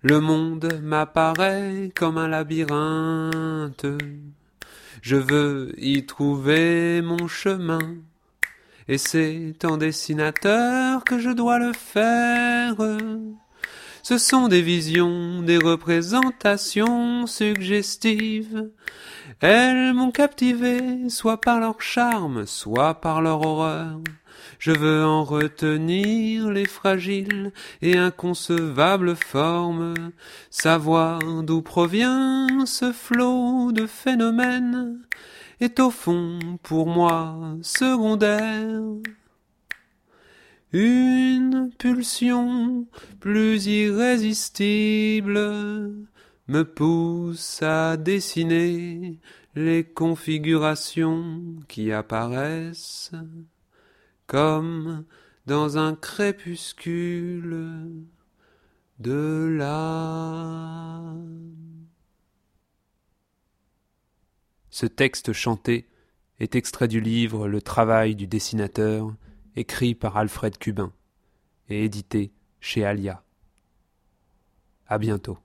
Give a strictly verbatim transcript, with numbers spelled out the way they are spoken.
Le monde m'apparaît comme un labyrinthe. Je veux y trouver mon chemin. Et c'est en dessinateur que je dois le faire. Ce sont des visions, des représentations suggestives. Elles m'ont captivé, soit par leur charme, soit par leur horreur. Je veux en retenir les fragiles et inconcevables formes, savoir d'où provient ce flot de phénomènes est au fond pour moi secondaire. Une pulsion plus irrésistible me pousse à dessiner les configurations qui apparaissent comme dans un crépuscule de l'âme. Ce texte chanté est extrait du livre Le travail du dessinateur, écrit par Alfred Cubin et édité chez Alia. À bientôt.